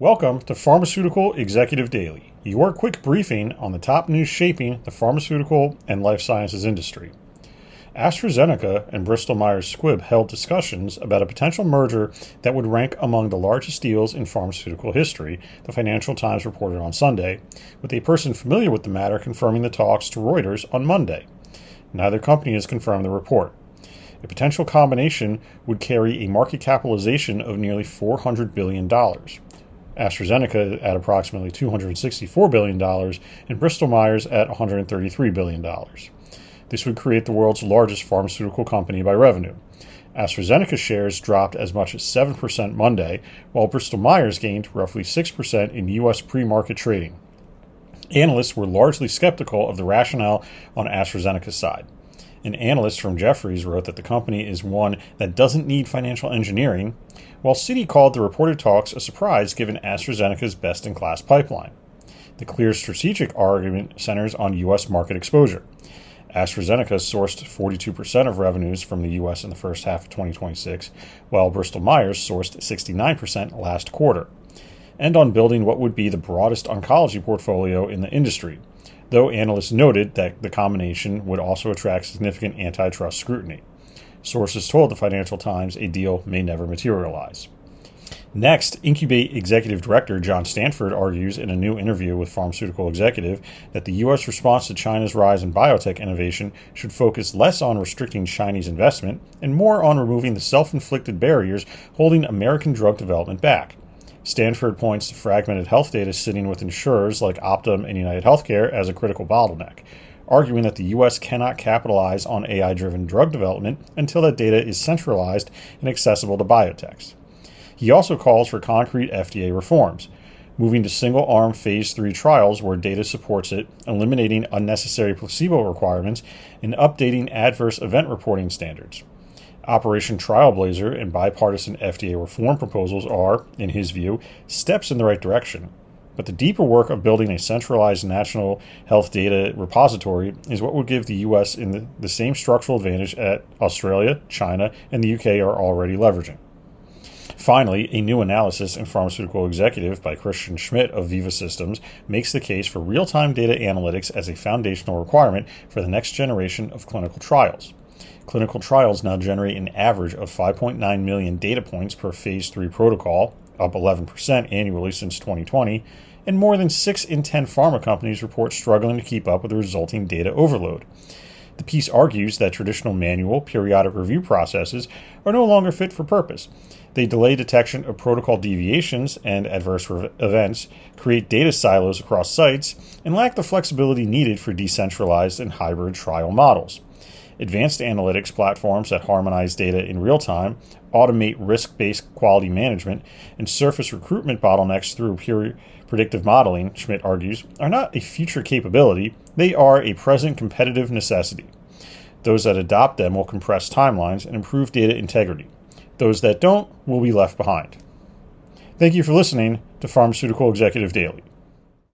Welcome to Pharmaceutical Executive Daily, your quick briefing on the top news shaping the pharmaceutical and life sciences industry. AstraZeneca and Bristol Myers Squibb held discussions about a potential merger that would rank among the largest deals in pharmaceutical history, the Financial Times reported on Sunday, with a person familiar with the matter confirming the talks to Reuters on Monday. Neither company has confirmed the report. A potential combination would carry a market capitalization of nearly $400 billion. AstraZeneca at approximately $264 billion and Bristol Myers at $133 billion. This would create the world's largest pharmaceutical company by revenue. AstraZeneca shares dropped as much as 7% Monday, while Bristol Myers gained roughly 6% in U.S. pre-market trading. Analysts were largely skeptical of the rationale on AstraZeneca's side. An analyst from Jefferies wrote that the company is one that doesn't need financial engineering, while Citi called the reported talks a surprise given AstraZeneca's best-in-class pipeline. The clear strategic argument centers on U.S. market exposure. AstraZeneca sourced 42% of revenues from the U.S. in the first half of 2026, while Bristol Myers sourced 69% last quarter, and on building what would be the broadest oncology portfolio in the industry, though analysts noted that the combination would also attract significant antitrust scrutiny. Sources told the Financial Times a deal may never materialize. Next, Incubate Executive Director John Stanford argues in a new interview with Pharmaceutical Executive that the U.S. response to China's rise in biotech innovation should focus less on restricting Chinese investment and more on removing the self-inflicted barriers holding American drug development back. Stanford points to fragmented health data sitting with insurers like Optum and United Healthcare as a critical bottleneck, arguing that the U.S. cannot capitalize on AI-driven drug development until that data is centralized and accessible to biotechs. He also calls for concrete FDA reforms, moving to single-arm Phase 3 trials where data supports it, eliminating unnecessary placebo requirements, and updating adverse event reporting standards. Operation Trailblazer and bipartisan FDA reform proposals are, in his view, steps in the right direction. But the deeper work of building a centralized national health data repository is what would give the U.S. in the same structural advantage that Australia, China, and the UK are already leveraging. Finally, a new analysis in Pharmaceutical Executive by Christian Schmidt of Viva Systems makes the case for real-time data analytics as a foundational requirement for the next generation of clinical trials. Clinical trials now generate an average of 5.9 million data points per Phase 3 protocol, up 11% annually since 2020, and more than 6 in 10 pharma companies report struggling to keep up with the resulting data overload. The piece argues that traditional manual, periodic review processes are no longer fit for purpose. They delay detection of protocol deviations and adverse events, create data silos across sites, and lack the flexibility needed for decentralized and hybrid trial models. Advanced analytics platforms that harmonize data in real time, automate risk-based quality management, and surface recruitment bottlenecks through predictive modeling, Schmidt argues, are not a future capability, they are a present competitive necessity. Those that adopt them will compress timelines and improve data integrity. Those that don't will be left behind. Thank you for listening to Pharmaceutical Executive Daily.